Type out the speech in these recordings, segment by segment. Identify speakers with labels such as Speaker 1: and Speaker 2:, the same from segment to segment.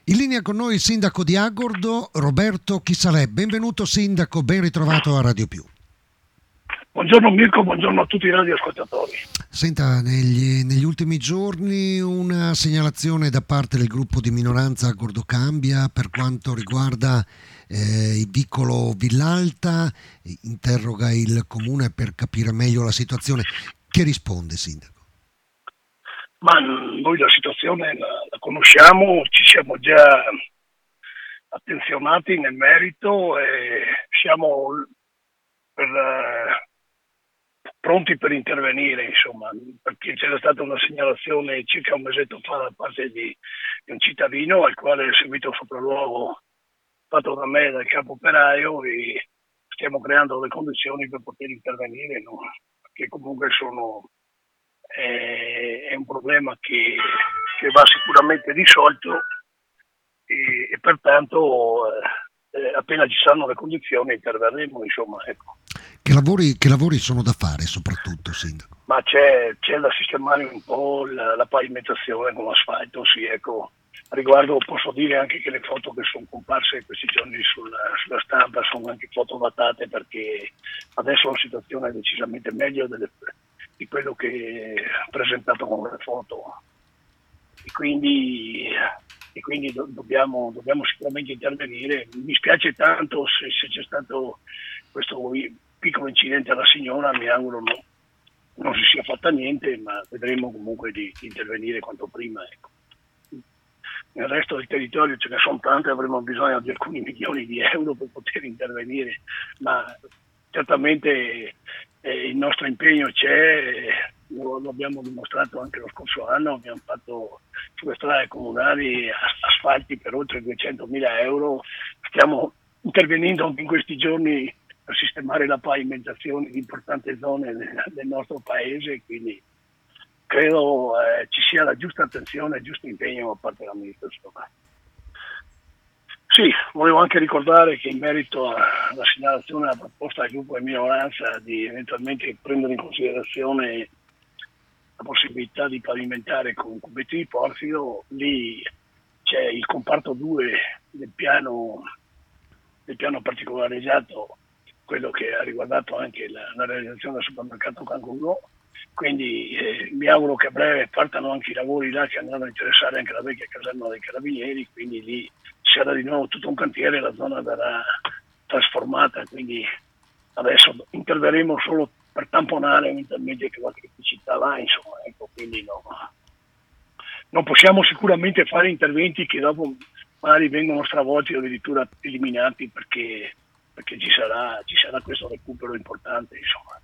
Speaker 1: In linea con noi il sindaco di Agordo, Roberto Chisalè. Benvenuto sindaco, ben ritrovato a Radio Più.
Speaker 2: Buongiorno Mirko, buongiorno a tutti i radioascoltatori.
Speaker 1: Senta, negli ultimi giorni una segnalazione da parte del gruppo di minoranza Agordo Cambia per quanto riguarda il vicolo Villalta, interroga il comune per capire meglio la situazione. Che risponde, sindaco?
Speaker 2: Ma noi la situazione la conosciamo, ci siamo già attenzionati nel merito e siamo pronti per intervenire, insomma, perché c'era stata una segnalazione circa un mesetto fa da parte di un cittadino al quale è seguito un sopralluogo fatto da me, dal capo operaio, e stiamo creando le condizioni per poter intervenire, no? Perché comunque è un problema che va sicuramente risolto e pertanto appena ci saranno le condizioni interverremo, insomma, ecco.
Speaker 1: Che lavori sono da fare soprattutto, sindaco?
Speaker 2: Ma c'è da sistemare un po' la pavimentazione con asfalto, sì, ecco. A riguardo posso dire anche che le foto che sono comparse questi giorni sulla stampa sono anche foto datate, perché adesso la situazione è decisamente meglio di quello che è presentato con le foto. E quindi dobbiamo sicuramente intervenire. Mi spiace tanto se c'è stato questo piccolo incidente alla signora, mi auguro non si sia fatta niente, ma vedremo comunque di intervenire quanto prima, ecco. Nel resto del territorio ce ne sono tante, avremo bisogno di alcuni milioni di euro per poter intervenire, ma certamente il nostro impegno c'è, lo abbiamo dimostrato anche lo scorso anno, abbiamo fatto sulle strade comunali asfalti per oltre 200.000 euro, stiamo intervenendo anche in questi giorni per sistemare la pavimentazione di importanti zone del nostro paese, quindi credo ci sia la giusta attenzione e il giusto impegno da parte dell'amministrazione. Sì, volevo anche ricordare che in merito alla segnalazione alla proposta del gruppo di minoranza di eventualmente prendere in considerazione la possibilità di pavimentare con cubetti di porfido, lì c'è il comparto 2 del piano particolareggiato, quello che ha riguardato anche la realizzazione del supermercato Canguro, quindi mi auguro che a breve partano anche i lavori là che andranno a interessare anche la vecchia caserma dei Carabinieri, quindi lì sarà di nuovo tutto un cantiere, la zona verrà trasformata, quindi adesso interverremo solo per tamponare eventualmente qualche criticità là, insomma, ecco, quindi non possiamo sicuramente fare interventi che dopo magari vengono stravolti o addirittura eliminati, perché ci sarà questo recupero importante, insomma.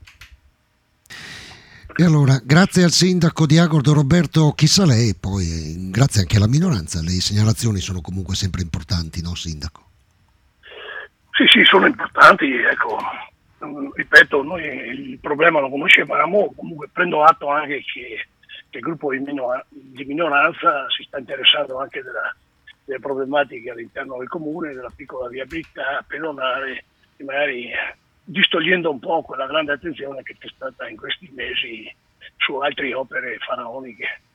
Speaker 1: E allora, grazie al sindaco di Agordo Roberto Chisalè e poi grazie anche alla minoranza, le segnalazioni sono comunque sempre importanti, no sindaco?
Speaker 2: Sì, sono importanti, ecco, ripeto, noi il problema lo conoscevamo, comunque prendo atto anche che il gruppo di minoranza si sta interessando anche delle problematiche all'interno del comune, della piccola viabilità pedonale, e magari distogliendo un po' quella grande attenzione che c'è stata in questi mesi su altre opere faraoniche.